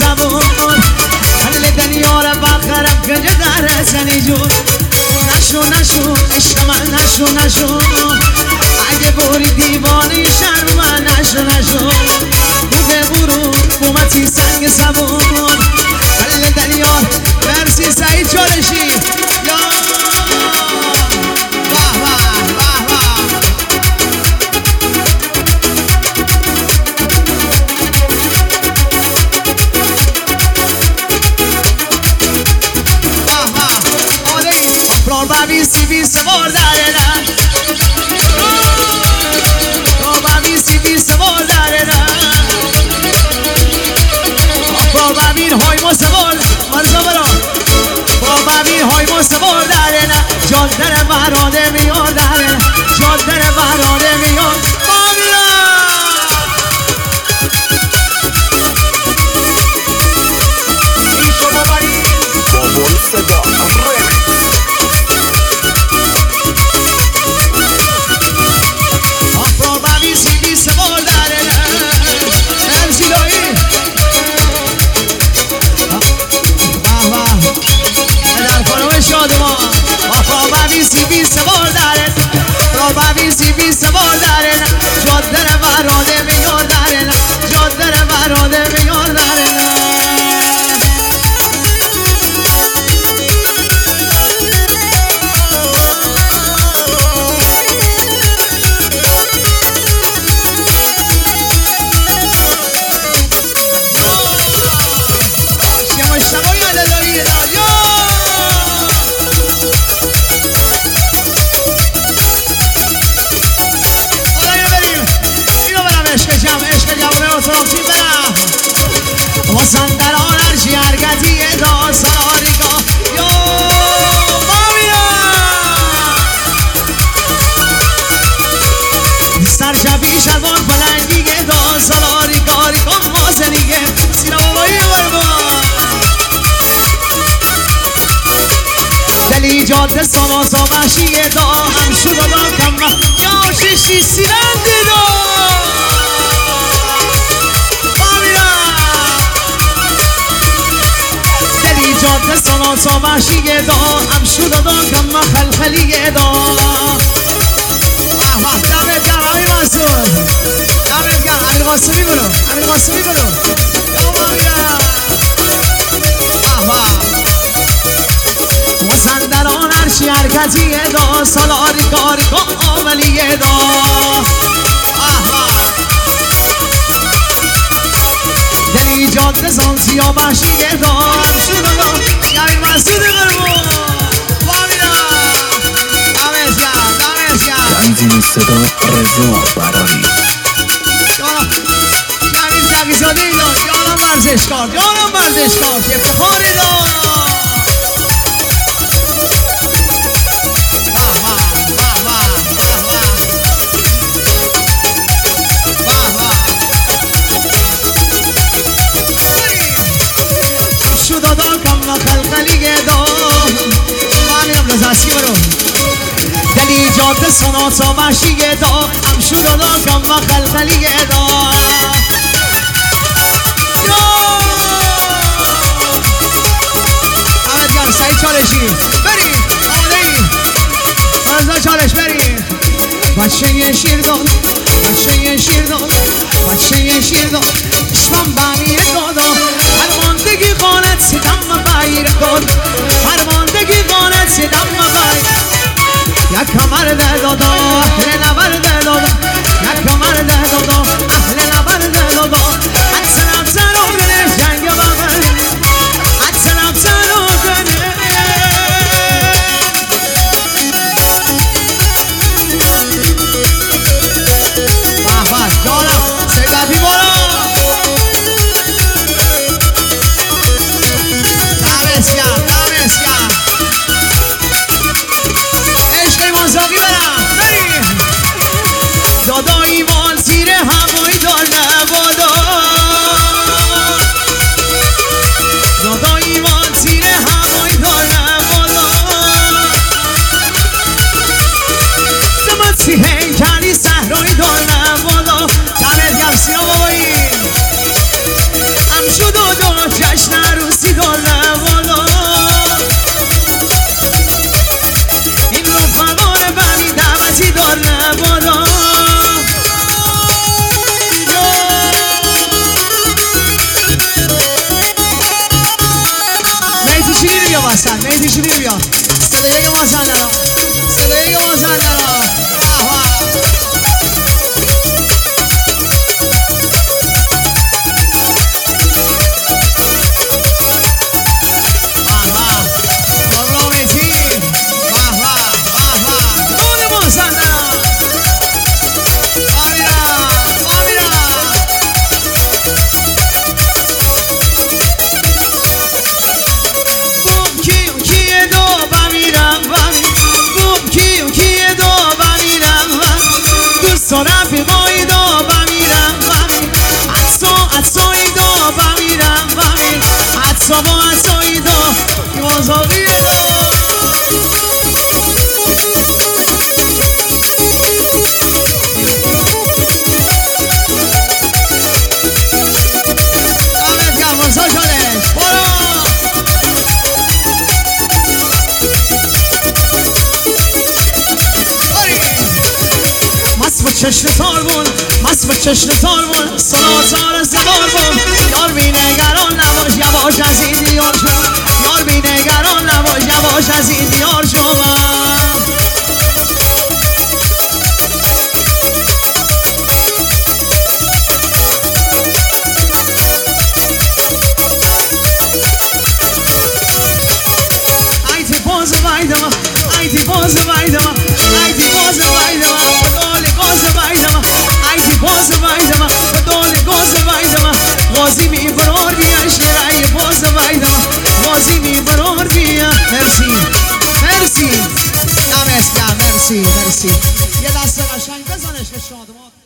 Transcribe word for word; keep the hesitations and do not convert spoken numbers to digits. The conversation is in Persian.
زبون خلی دنیا را بخرم کنج در زنی جون نشو نشو عشق من نشو نشو اگه بوری دیوانی شرم من نشو نشو بوده برو بومتی سنگ زبون خلی دنیا مرسی سعید چالشی یا Probabil si vi se volare da Probabil si vi se volare da Probabil hoy mo se vol Marzo bro Probabil hoy mo se volare da Jodare barode mi ordare Jodare barode mi ordare Isho babari Bobol Seda Remix Probabil si vi se volare Jodare barode mi ordare Jodare barode mi ordare Siamo in Savoia della vita واسان در آنر جرگتی دا ساریگا یو مامیا سرشبی شلوان پلنگی دا ساریگا ریکا مازنیگه سینا بابایی برما دلی جاده سانا سابشی دا هم شد دا کم یا ششی سیرند دا جاده سانا سابشی دا هم شد دا کم خلخلی دا واه دمت گرم امیر منصور دمت گرم امیر قاسمی برو امیر قاسمی برو یا مامیا واه واه وزندران هرچی حرکتی دا سالاری کاری که عملی دا واه واه دلی جاده سان سیابشی دا هم شد دا امیر منصور برو مامیا دمت گرم دمت گرم تنظیم صدا رضا براری امیر زقیزاده اینا یارم ورزشکار یارم ورزشکار که افتخاری دا دلی جاده سنا سابشی دا هم شد دا کم خلخلی دا احمد گرم سعید چالشی بریم آماده ای فرزا چالش بریم بچه شیردان بچه شیردان بچه شیردان اشمم بانی دادا فرماندگی قانت ستم بیر داد فرماندگی قانت ستم بیر یک کمر ده دادا اهل نبرد دادا یک کمر ده دادا اهل نبرد دادا حدسنم سرو کنه جنگ بغل حدسنم سرو کنه باه باه جانم سیدتی بارا بیا واسن مهدی شیری بیا صدای مازندران صدای مازندران رفیقای دا بمیرم بمیر حدسا حدسای دا بمیرم بمیر حدسا با حدسای دا بازاری دا آمد گرمانسا شدش برو مست و چشم تار بون مست و چشم تار بون سنا تار زبار بون یار بی نگران نباش یواش از این دیار شما یار بی نگران نباش یواش از این دیار شما ایتی باز وایدما ایتی باز وایدما ایتی باز وایدما باز وایدما بدون گاز وایدما غازی می برار بیا شیرای باز وایدما غازی می برار بیا مرسی مرسی دمت گرم مرسی مرسی یه دست قشنگ بزنش که شادمان